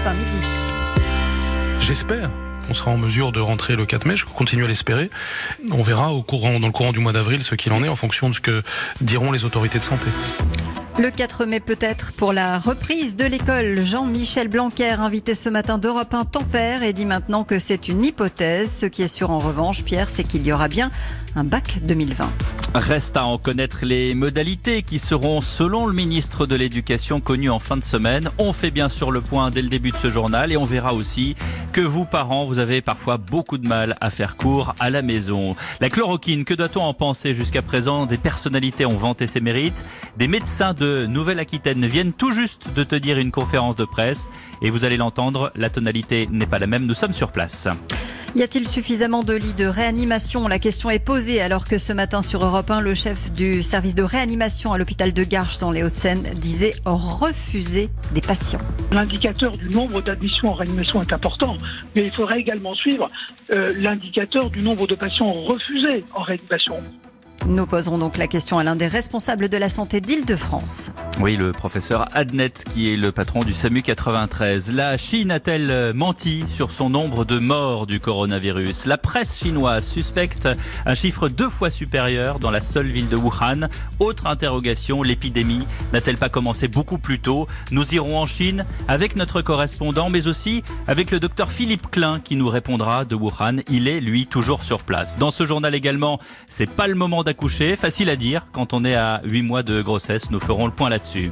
Europe 1 midi. J'espère qu'on sera en mesure de rentrer le 4 mai, je continue à l'espérer. On verra dans le courant du mois d'avril ce qu'il en est en fonction de ce que diront les autorités de santé. Le 4 mai peut-être pour la reprise de l'école. Jean-Michel Blanquer, invité ce matin d'Europe 1, tempère et dit maintenant que c'est une hypothèse. Ce qui est sûr en revanche, Pierre, c'est qu'il y aura bien un bac 2020. Reste à en connaître les modalités qui seront, selon le ministre de l'Éducation, connues en fin de semaine. On fait bien sûr le point dès le début de ce journal et on verra aussi que vous, parents, vous avez parfois beaucoup de mal à faire cours à la maison. La chloroquine, que doit-on en penser jusqu'à présent? Des personnalités ont vanté ses mérites. Des médecins de Nouvelle-Aquitaine viennent tout juste de tenir une conférence de presse et vous allez l'entendre, la tonalité n'est pas la même. Nous sommes sur place. Y a-t-il suffisamment de lits de réanimation? La question est posée alors que ce matin sur Europe 1, le chef du service de réanimation à l'hôpital de Garches dans les Hauts-de-Seine disait refuser des patients. L'indicateur du nombre d'admissions en réanimation est important, mais il faudrait également suivre l'indicateur du nombre de patients refusés en réanimation. Nous poserons donc la question à l'un des responsables de la santé d'Île-de-France. Oui, le professeur Adnet, qui est le patron du SAMU 93. La Chine a-t-elle menti sur son nombre de morts du coronavirus? La presse chinoise suspecte un chiffre 2 fois supérieur dans la seule ville de Wuhan. Autre interrogation, l'épidémie n'a-t-elle pas commencé beaucoup plus tôt? Nous irons en Chine avec notre correspondant, mais aussi avec le docteur Philippe Klein qui nous répondra de Wuhan. Il est, lui, toujours sur place. Dans ce journal également, c'est pas le moment d'accoucher, facile à dire quand on est à 8 mois de grossesse. Nous ferons le point là-dessus.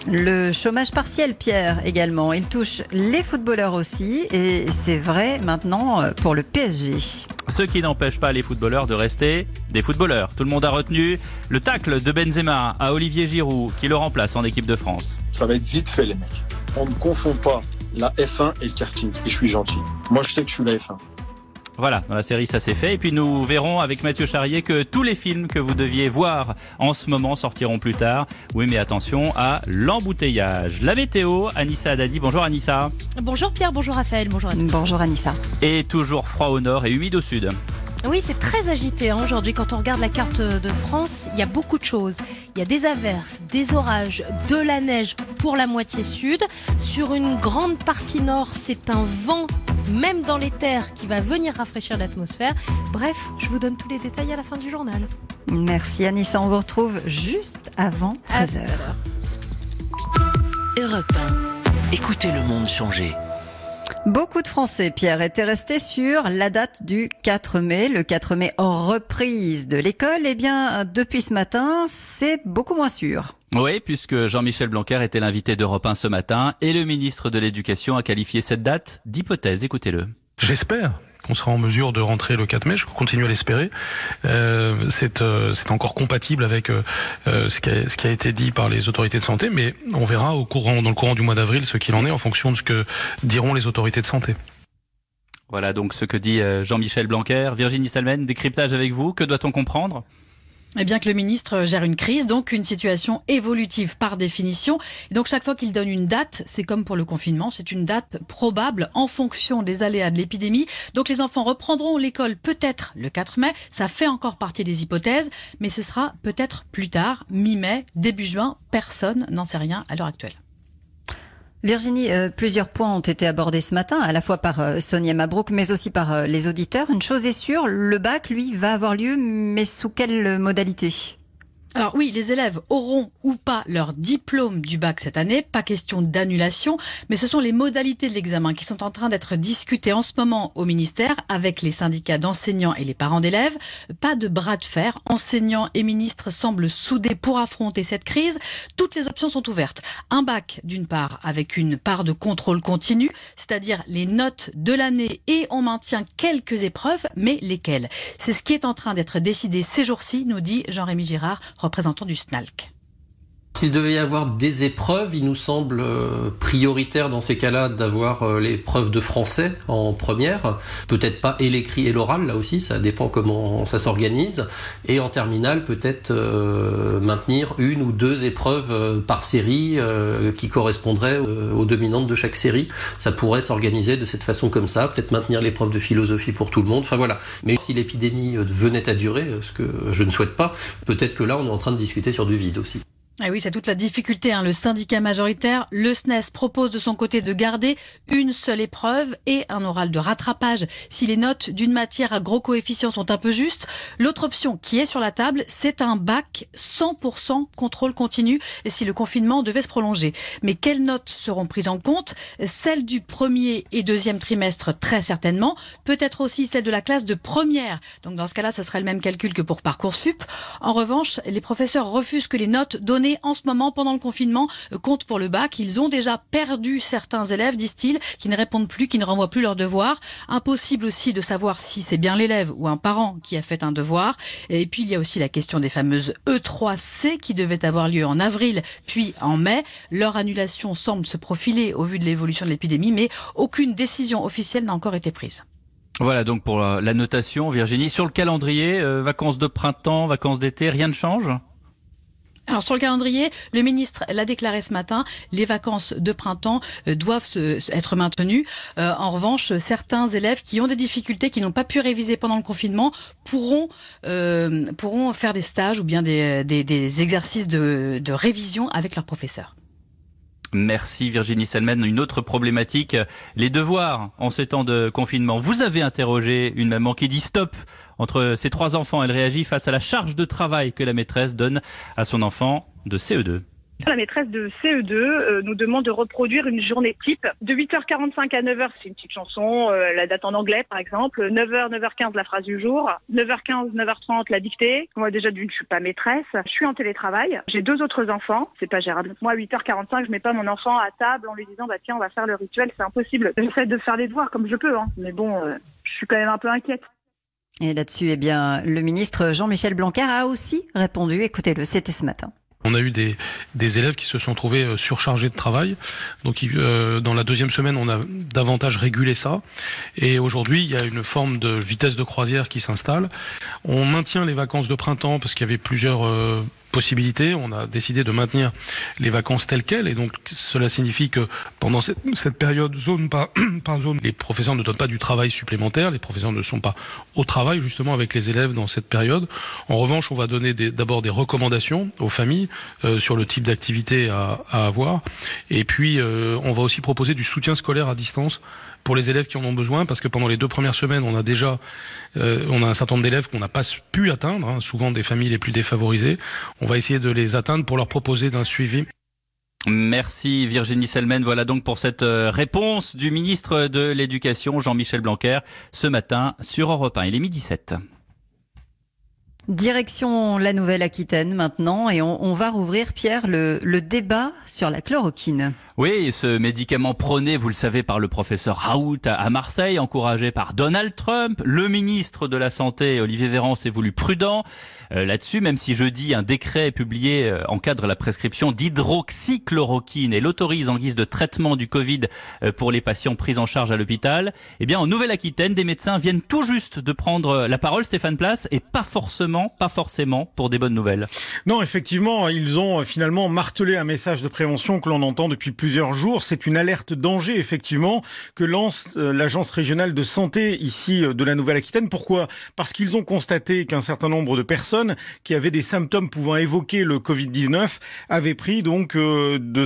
Le chômage partiel, Pierre, également. Il touche les footballeurs aussi et c'est vrai maintenant pour le PSG. Ce qui n'empêche pas les footballeurs de rester des footballeurs. Tout le monde a retenu le tacle de Benzema à Olivier Giroud qui le remplace en équipe de France. Ça va être vite fait les mecs. On ne confond pas la F1 et le karting. Et je suis gentil. Moi je sais que je suis la F1. Voilà, dans la série ça s'est fait. Et puis nous verrons avec Mathieu Charrier que tous les films que vous deviez voir en ce moment sortiront plus tard. Oui, mais attention à l'embouteillage. La météo, Anissa Haddadi. Bonjour Anissa. Bonjour Pierre, bonjour Raphaël, bonjour à tous. Bonjour Anissa. Et toujours froid au nord et humide au sud. Oui, c'est très agité aujourd'hui. Quand on regarde la carte de France, il y a beaucoup de choses. Il y a des averses, des orages, de la neige pour la moitié sud. Sur une grande partie nord, c'est un vent, même dans les terres, qui va venir rafraîchir l'atmosphère. Bref, je vous donne tous les détails à la fin du journal. Merci Anissa, on vous retrouve juste avant 13h. Europe 1. Écoutez le monde changer. Beaucoup de Français, Pierre, étaient restés sur la date du 4 mai. Le 4 mai, reprise de l'école. Eh bien, depuis ce matin, c'est beaucoup moins sûr. Oui, puisque Jean-Michel Blanquer était l'invité d'Europe 1 ce matin et le ministre de l'Éducation a qualifié cette date d'hypothèse. Écoutez-le. J'espère qu'on sera en mesure de rentrer le 4 mai, je continue à l'espérer. C'est encore compatible avec ce qui a été dit par les autorités de santé, mais on verra dans le courant du mois d'avril ce qu'il en est en fonction de ce que diront les autorités de santé. Voilà donc ce que dit Jean-Michel Blanquer. Virginie Salmen, décryptage avec vous, que doit-on comprendre ? Eh bien que le ministre gère une crise, donc une situation évolutive par définition. Et donc chaque fois qu'il donne une date, c'est comme pour le confinement, c'est une date probable en fonction des aléas de l'épidémie. Donc les enfants reprendront l'école peut-être le 4 mai, ça fait encore partie des hypothèses, mais ce sera peut-être plus tard, mi-mai, début juin, personne n'en sait rien à l'heure actuelle. Virginie, plusieurs points ont été abordés ce matin, à la fois par Sonia Mabrouk, mais aussi par les auditeurs. Une chose est sûre, le bac, lui, va avoir lieu, mais sous quelle modalité ? Alors oui, les élèves auront ou pas leur diplôme du bac cette année, pas question d'annulation, mais ce sont les modalités de l'examen qui sont en train d'être discutées en ce moment au ministère avec les syndicats d'enseignants et les parents d'élèves. Pas de bras de fer, enseignants et ministres semblent soudés pour affronter cette crise. Toutes les options sont ouvertes. Un bac d'une part avec une part de contrôle continu, c'est-à-dire les notes de l'année et on maintient quelques épreuves, mais lesquelles ? C'est ce qui est en train d'être décidé ces jours-ci, nous dit Jean-Rémy Girard, représentant du SNALC. S'il devait y avoir des épreuves, il nous semble prioritaire dans ces cas-là d'avoir l'épreuve de français en première. Peut-être pas et l'écrit et l'oral, là aussi, ça dépend comment ça s'organise. Et en terminale, peut-être maintenir une ou deux épreuves par série qui correspondraient aux dominantes de chaque série. Ça pourrait s'organiser de cette façon comme ça. Peut-être maintenir l'épreuve de philosophie pour tout le monde. Enfin voilà. Mais si l'épidémie venait à durer, ce que je ne souhaite pas, peut-être que là, on est en train de discuter sur du vide aussi. Et oui, c'est toute la difficulté. Le syndicat majoritaire, le SNES, propose de son côté de garder une seule épreuve et un oral de rattrapage si les notes d'une matière à gros coefficients sont un peu justes. L'autre option qui est sur la table, c'est un bac 100% contrôle continu et si le confinement devait se prolonger. Mais quelles notes seront prises en compte? Celles du premier et deuxième trimestre, très certainement. Peut-être aussi celles de la classe de première. Donc dans ce cas-là, ce serait le même calcul que pour Parcoursup. En revanche, les professeurs refusent que les notes données en ce moment pendant le confinement comptent pour le bac. Ils ont déjà perdu certains élèves, disent-ils, qui ne répondent plus, qui ne renvoient plus leurs devoirs. Impossible aussi de savoir si c'est bien l'élève ou un parent qui a fait un devoir. Et puis il y a aussi la question des fameuses E3C qui devaient avoir lieu en avril puis en mai. Leur annulation semble se profiler au vu de l'évolution de l'épidémie, mais aucune décision officielle n'a encore été prise. Voilà donc pour la notation, Virginie. Sur le calendrier, vacances de printemps, vacances d'été, rien ne change ? Alors sur le calendrier, le ministre l'a déclaré ce matin, les vacances de printemps doivent être maintenues. En revanche, certains élèves qui ont des difficultés, qui n'ont pas pu réviser pendant le confinement, pourront faire des stages ou bien des exercices de révision avec leurs professeurs. Merci Virginie Selmen. Une autre problématique, les devoirs en ces temps de confinement. Vous avez interrogé une maman qui dit stop entre ses 3 enfants. Elle réagit face à la charge de travail que la maîtresse donne à son enfant de CE2. La maîtresse de CE2 nous demande de reproduire une journée type de 8h45 à 9h, c'est une petite chanson, la date en anglais par exemple, 9h, 9h15 la phrase du jour, 9h15, 9h30 la dictée. Moi déjà d'une, je suis pas maîtresse, je suis en télétravail, j'ai 2 autres enfants, c'est pas gérable. Moi à 8h45, je mets pas mon enfant à table en lui disant bah tiens on va faire le rituel, c'est impossible. J'essaie de faire les devoirs comme je peux, mais bon, je suis quand même un peu inquiète. Et là-dessus, le ministre Jean-Michel Blanquer a aussi répondu. Écoutez-le, c'était ce matin. On a eu des élèves qui se sont trouvés surchargés de travail. Donc dans la 2e semaine, on a davantage régulé ça. Et aujourd'hui, il y a une forme de vitesse de croisière qui s'installe. On maintient les vacances de printemps parce qu'il y avait plusieurs possibilités. On a décidé de maintenir les vacances telles quelles. Et donc cela signifie que pendant cette période, zone par zone, les professeurs ne donnent pas du travail supplémentaire. Les professeurs ne sont pas au travail justement avec les élèves dans cette période. En revanche, on va donner d'abord des recommandations aux familles sur le type d'activité à avoir. Et puis on va aussi proposer du soutien scolaire à distance pour les élèves qui en ont besoin, parce que pendant les 2 premières semaines, on a un certain nombre d'élèves qu'on n'a pas pu atteindre, souvent des familles les plus défavorisées. On va essayer de les atteindre pour leur proposer d'un suivi. Merci Virginie Selmen. Voilà donc pour cette réponse du ministre de l'Éducation, Jean-Michel Blanquer, ce matin sur Europe 1. Il est 12h07. Direction la Nouvelle-Aquitaine maintenant, et on va rouvrir, Pierre, le débat sur la chloroquine. Oui, ce médicament prôné, vous le savez, par le professeur Raoult à Marseille, encouragé par Donald Trump. Le ministre de la Santé, Olivier Véran, s'est voulu prudent là-dessus, même si jeudi, un décret publié encadre la prescription d'hydroxychloroquine et l'autorise en guise de traitement du Covid pour les patients pris en charge à l'hôpital. Eh bien, en Nouvelle-Aquitaine, des médecins viennent tout juste de prendre la parole, Stéphane Place, et pas forcément pour des bonnes nouvelles. Non, effectivement, ils ont finalement martelé un message de prévention que l'on entend depuis plusieurs jours. C'est une alerte danger, effectivement, que lance l'agence régionale de santé ici de la Nouvelle-Aquitaine. Pourquoi ? Parce qu'ils ont constaté qu'un certain nombre de personnes qui avaient des symptômes pouvant évoquer le Covid-19 avaient pris donc de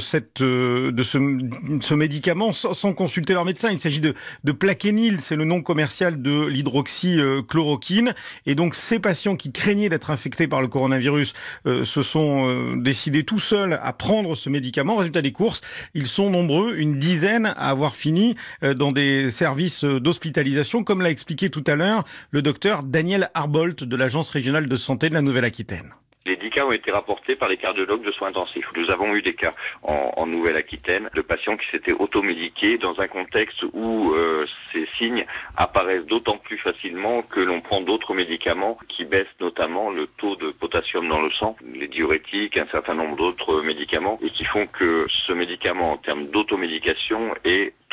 ce médicament sans consulter leur médecin. Il s'agit de Plaquenil, c'est le nom commercial de l'hydroxychloroquine. Et donc ces patients qui craignaient d'être infectés par le coronavirus se sont décidés tout seuls à prendre ce médicament. Résultat des courses, ils sont nombreux, une dizaine à avoir fini dans des services d'hospitalisation, comme l'a expliqué tout à l'heure le docteur Daniel Arbolt de l'Agence régionale de santé de la Nouvelle-Aquitaine. Les 10 cas ont été rapportés par les cardiologues de soins intensifs. Nous avons eu des cas en Nouvelle-Aquitaine de patients qui s'étaient automédiqués dans un contexte où ces signes apparaissent d'autant plus facilement que l'on prend d'autres médicaments qui baissent notamment le taux de potassium dans le sang, les diurétiques, un certain nombre d'autres médicaments, et qui font que ce médicament en termes d'automédication est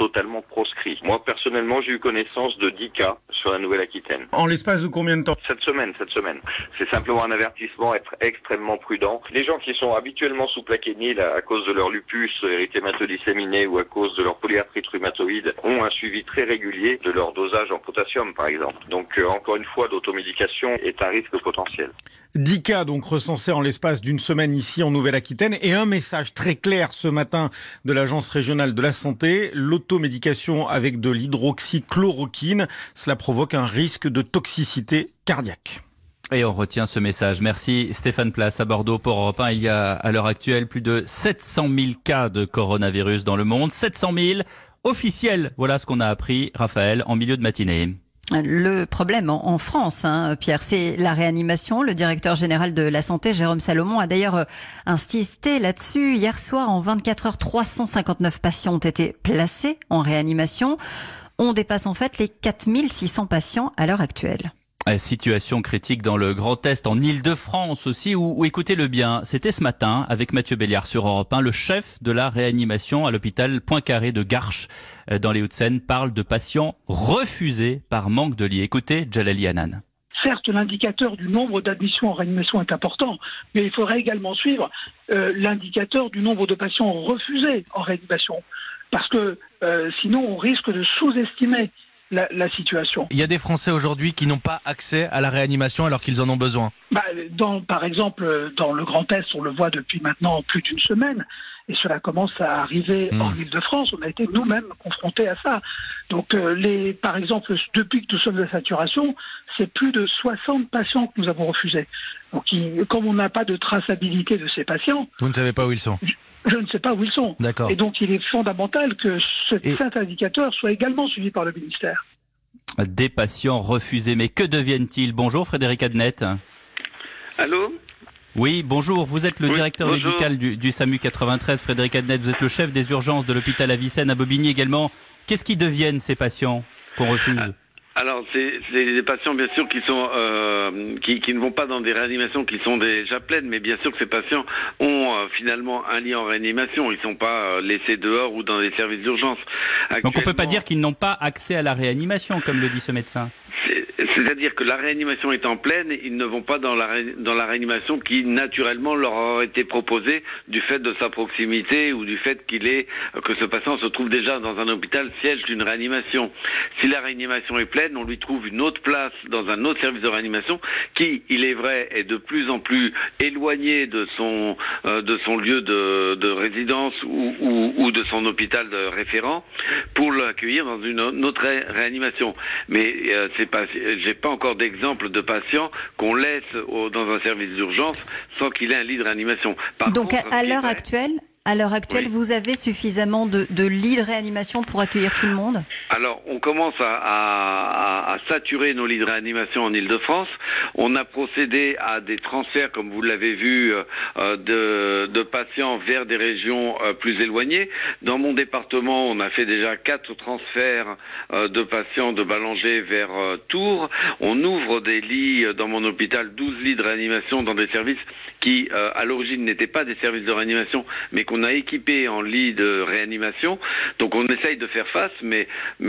totalement proscrit. Moi, personnellement, j'ai eu connaissance de 10 cas sur la Nouvelle-Aquitaine. En l'espace de combien de temps? Cette semaine. C'est simplement un avertissement, être extrêmement prudent. Les gens qui sont habituellement sous plaquenil à cause de leur lupus érythématodisséminé ou à cause de leur polyarthrite rhumatoïde ont un suivi très régulier de leur dosage en potassium, par exemple. Donc, encore une fois, l'automédication est un risque potentiel. 10 cas donc recensés en l'espace d'une semaine ici en Nouvelle-Aquitaine et un message très clair ce matin de l'Agence régionale de la santé, l'automédication avec de l'hydroxychloroquine, cela provoque un risque de toxicité cardiaque. Et on retient ce message. Merci Stéphane Place à Bordeaux pour Europe 1. Il y a à l'heure actuelle plus de 700 000 cas de coronavirus dans le monde. 700 000 officiels. Voilà ce qu'on a appris, Raphaël, en milieu de matinée. Le problème en France, Pierre, c'est la réanimation. Le directeur général de la santé, Jérôme Salomon, a d'ailleurs insisté là-dessus. Hier soir, en 24 heures, 359 patients ont été placés en réanimation. On dépasse en fait les 4600 patients à l'heure actuelle. Situation critique dans le Grand Est, en Île-de-France aussi, où écoutez-le bien, c'était ce matin avec Mathieu Béliard sur Europe 1, le chef de la réanimation à l'hôpital Poincaré de Garches dans les Hauts-de-Seine parle de patients refusés par manque de lits. Écoutez Djalali Hanan. Certes, l'indicateur du nombre d'admissions en réanimation est important, mais il faudrait également suivre l'indicateur du nombre de patients refusés en réanimation. Parce que sinon, on risque de sous-estimer la situation. Il y a des Français aujourd'hui qui n'ont pas accès à la réanimation alors qu'ils en ont besoin. Par exemple, dans le Grand Est, on le voit depuis maintenant plus d'une semaine, et cela commence à arriver en Île-de-France. On a été nous-mêmes confrontés à ça. Donc, par exemple, depuis que nous sommes à saturation, c'est plus de 60 patients que nous avons refusés. Donc, comme on n'a pas de traçabilité de ces patients... Vous ne savez pas où ils sont ? Je ne sais pas où ils sont. D'accord. Et donc, il est fondamental que cet indicateur soit également suivi par le ministère. Des patients refusés, mais que deviennent-ils? Bonjour Frédéric Adnet. Allô? Oui, bonjour. Vous êtes le directeur médical du SAMU 93, Frédéric Adnet. Vous êtes le chef des urgences de l'hôpital Avicenne à Bobigny également. Qu'est-ce qui deviennent ces patients qu'on refuse? Alors, c'est des patients, bien sûr, qui sont qui ne vont pas dans des réanimations qui sont déjà pleines, mais bien sûr que ces patients ont finalement un lit en réanimation. Ils ne sont pas laissés dehors ou dans les services d'urgence. Donc, on ne peut pas dire qu'ils n'ont pas accès à la réanimation, comme le dit ce médecin. C'est-à-dire que la réanimation étant pleine, ils ne vont pas dans la réanimation qui, naturellement, leur aurait été proposée du fait de sa proximité ou du fait que ce patient se trouve déjà dans un hôpital siège d'une réanimation. Si la réanimation est pleine, on lui trouve une autre place dans un autre service de réanimation qui, il est vrai, est de plus en plus éloigné de son lieu de résidence ou de son hôpital de référent pour l'accueillir dans une autre réanimation. Mais j'ai pas encore d'exemple de patients qu'on laisse dans un service d'urgence sans qu'il ait un lit de réanimation. Donc à l'heure actuelle, oui, vous avez suffisamment de lits de réanimation pour accueillir tout le monde? Alors, on commence à saturer nos lits de réanimation en Île-de-France. On a procédé à des transferts, comme vous l'avez vu, de patients vers des régions plus éloignées. Dans mon département, on a fait déjà 4 transferts de patients de Ballanger vers Tours. On ouvre des lits dans mon hôpital, 12 lits de réanimation dans des services qui, à l'origine, n'étaient pas des services de réanimation, mais qu'on a équipés en lits de réanimation. Donc on essaye de faire face, mais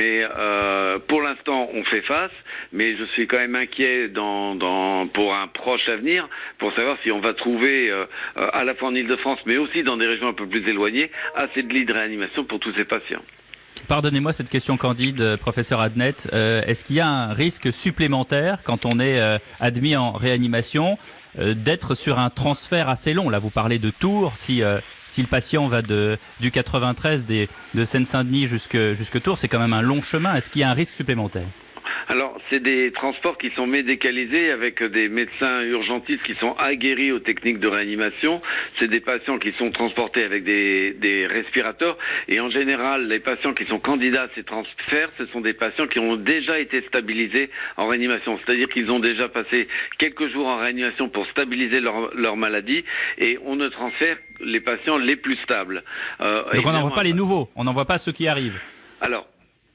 pour l'instant on fait face, mais je suis quand même inquiet pour un proche avenir, pour savoir si on va trouver à la fois en Île-de-France, mais aussi dans des régions un peu plus éloignées, assez de lits de réanimation pour tous ces patients. Pardonnez-moi cette question candide, professeur Adnet. Est-ce qu'il y a un risque supplémentaire quand on est admis en réanimation d'être sur un transfert assez long? Là, vous parlez de Tours. Si le patient va du 93 de Seine-Saint-Denis jusque Tours, c'est quand même un long chemin. Est-ce qu'il y a un risque supplémentaire? Alors, c'est des transports qui sont médicalisés avec des médecins urgentistes qui sont aguerris aux techniques de réanimation. C'est des patients qui sont transportés avec des respirateurs. Et en général, les patients qui sont candidats à ces transferts, ce sont des patients qui ont déjà été stabilisés en réanimation. C'est-à-dire qu'ils ont déjà passé quelques jours en réanimation pour stabiliser leur maladie. Et on ne transfère les patients les plus stables. Donc on n'envoie pas les nouveaux, on n'envoie pas ceux qui arrivent. Alors,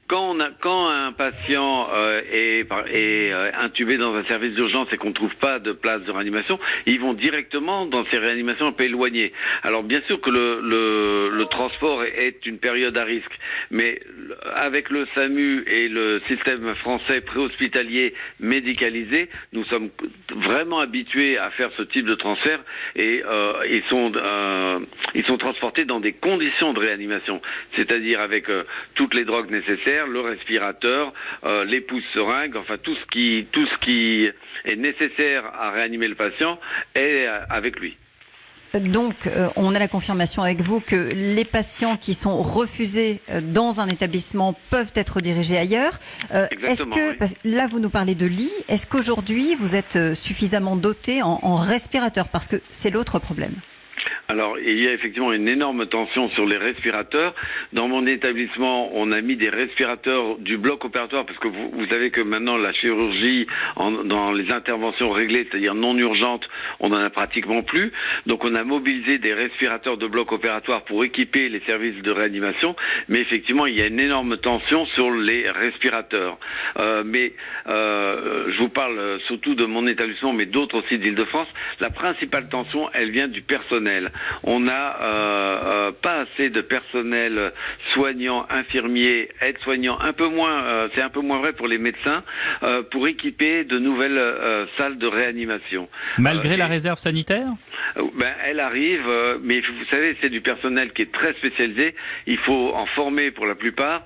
Quand un patient est intubé dans un service d'urgence et qu'on ne trouve pas de place de réanimation, ils vont directement dans ces réanimations un peu éloignées. Alors bien sûr que le transport est une période à risque, mais avec le SAMU et le système français préhospitalier médicalisé, nous sommes vraiment habitués à faire ce type de transfert et ils sont transportés dans des conditions de réanimation, c'est-à-dire avec toutes les drogues nécessaires, le respirateur, les pousse-seringues, enfin tout ce qui est nécessaire à réanimer le patient est avec lui. Donc, on a la confirmation avec vous que les patients qui sont refusés dans un établissement peuvent être dirigés ailleurs. Est-ce que, parce que là, vous nous parlez de lits, est-ce qu'aujourd'hui, vous êtes suffisamment doté en respirateurs? Parce que c'est l'autre problème. Alors, il y a effectivement une énorme tension sur les respirateurs. Dans mon établissement, on a mis des respirateurs du bloc opératoire parce que vous savez que maintenant la chirurgie dans les interventions réglées, c'est-à-dire non urgentes, on n'en a pratiquement plus. Donc on a mobilisé des respirateurs de bloc opératoire pour équiper les services de réanimation. Mais effectivement, il y a une énorme tension sur les respirateurs. Je vous parle surtout de mon établissement, mais d'autres aussi d'Île-de-France. La principale tension, elle vient du personnel. On n'a pas assez de personnel soignant, infirmiers, aides-soignants, c'est un peu moins vrai pour les médecins, pour équiper de nouvelles salles de réanimation. Malgré la réserve sanitaire ? Elle arrive, mais vous savez, c'est du personnel qui est très spécialisé. Il faut en former pour la plupart.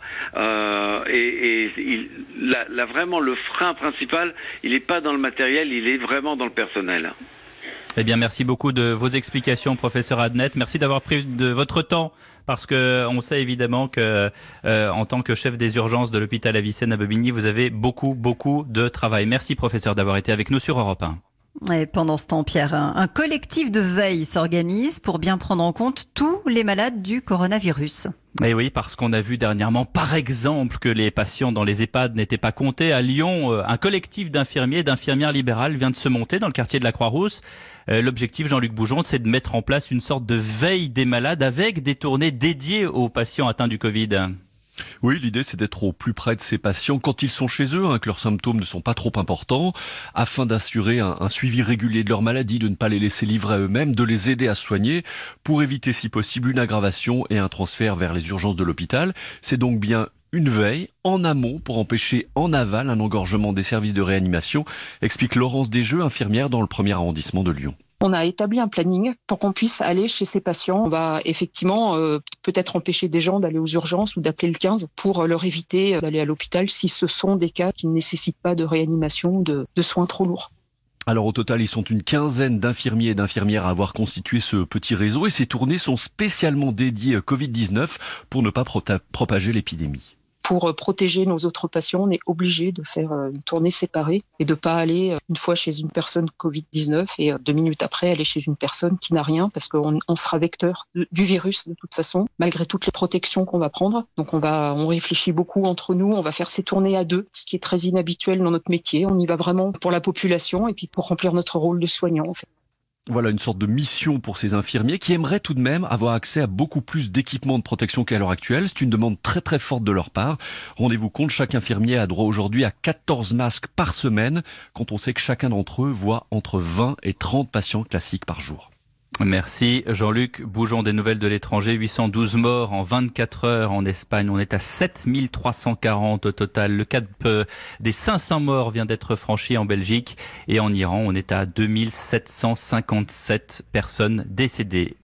Vraiment, le frein principal, il n'est pas dans le matériel, il est vraiment dans le personnel. Eh bien, merci beaucoup de vos explications, professeur Adnet. Merci d'avoir pris de votre temps, parce que on sait évidemment que, en tant que chef des urgences de l'hôpital Avicenne à Bobigny, vous avez beaucoup de travail. Merci, professeur, d'avoir été avec nous sur Europe 1. Et pendant ce temps, Pierre, un collectif de veille s'organise pour bien prendre en compte tous les malades du coronavirus. Et oui, parce qu'on a vu dernièrement, par exemple, que les patients dans les EHPAD n'étaient pas comptés. À Lyon, un collectif d'infirmiers et d'infirmières libérales vient de se monter dans le quartier de la Croix-Rousse. L'objectif, Jean-Luc Boujon, c'est de mettre en place une sorte de veille des malades avec des tournées dédiées aux patients atteints du Covid. Oui, l'idée c'est d'être au plus près de ces patients quand ils sont chez eux, que leurs symptômes ne sont pas trop importants, afin d'assurer un suivi régulier de leur maladie, de ne pas les laisser livrer à eux-mêmes, de les aider à se soigner, pour éviter si possible une aggravation et un transfert vers les urgences de l'hôpital. C'est donc bien une veille en amont pour empêcher en aval un engorgement des services de réanimation, explique Laurence Desjeux, infirmière dans le 1er arrondissement de Lyon. On a établi un planning pour qu'on puisse aller chez ces patients. On va effectivement peut-être empêcher des gens d'aller aux urgences ou d'appeler le 15 pour leur éviter d'aller à l'hôpital si ce sont des cas qui ne nécessitent pas de réanimation ou de soins trop lourds. Alors au total, ils sont une quinzaine d'infirmiers et d'infirmières à avoir constitué ce petit réseau et ces tournées sont spécialement dédiées Covid-19 pour ne pas propager l'épidémie. Pour protéger nos autres patients, on est obligé de faire une tournée séparée et de pas aller une fois chez une personne Covid-19 et 2 minutes après aller chez une personne qui n'a rien parce qu'on sera vecteur du virus de toute façon, malgré toutes les protections qu'on va prendre. Donc on réfléchit beaucoup entre nous, on va faire ces tournées à deux, ce qui est très inhabituel dans notre métier. On y va vraiment pour la population et puis pour remplir notre rôle de soignant en fait. Voilà une sorte de mission pour ces infirmiers qui aimeraient tout de même avoir accès à beaucoup plus d'équipements de protection qu'à l'heure actuelle. C'est une demande très forte de leur part. Rendez-vous compte, chaque infirmier a droit aujourd'hui à 14 masques par semaine, quand on sait que chacun d'entre eux voit entre 20 et 30 patients classiques par jour. Merci Jean-Luc Boujon des Nouvelles de l'étranger. 812 morts en 24 heures en Espagne. On est à 7340 au total. Le cap des 500 morts vient d'être franchi en Belgique. Et en Iran, on est à 2757 personnes décédées.